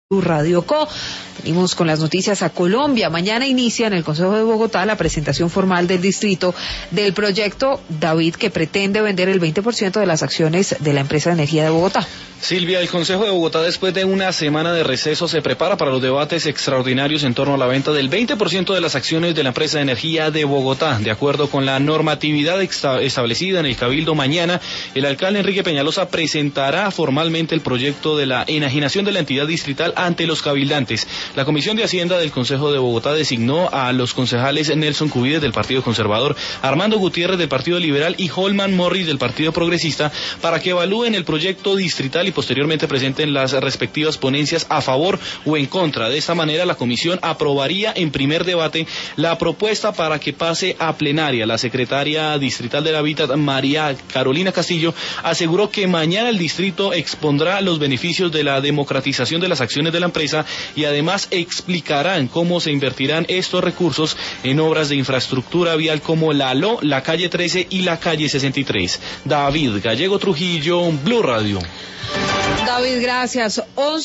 Radio Co. Venimos con las noticias a Colombia. Mañana inicia en el Consejo de Bogotá la presentación formal del distrito del proyecto David, que pretende vender el 20% de las acciones de la empresa de energía de Bogotá. Silvia, el Consejo de Bogotá, después de una semana de receso, se prepara para los debates extraordinarios en torno a la venta del 20% de las acciones de la empresa de energía de Bogotá. De acuerdo con la normatividad establecida en el Cabildo, mañana el alcalde Enrique Peñalosa presentará formalmente el proyecto de la enajenación de la entidad distrital ante los cabildantes. La Comisión de Hacienda del Consejo de Bogotá designó a los concejales Nelson Cubides del Partido Conservador, Armando Gutiérrez del Partido Liberal y Holman Morris del Partido Progresista para que evalúen el proyecto distrital y posteriormente presenten las respectivas ponencias a favor o en contra. De esta manera, la comisión aprobaría en primer debate la propuesta para que pase a plenaria. La secretaria distrital del Hábitat, María Carolina Castillo, aseguró que mañana el distrito expondrá los beneficios de la democratización de las acciones de la empresa y además explicarán cómo se invertirán estos recursos en obras de infraestructura vial como la ALO, la calle 13 y la calle 63. David Gallego Trujillo, Blue Radio. David, gracias.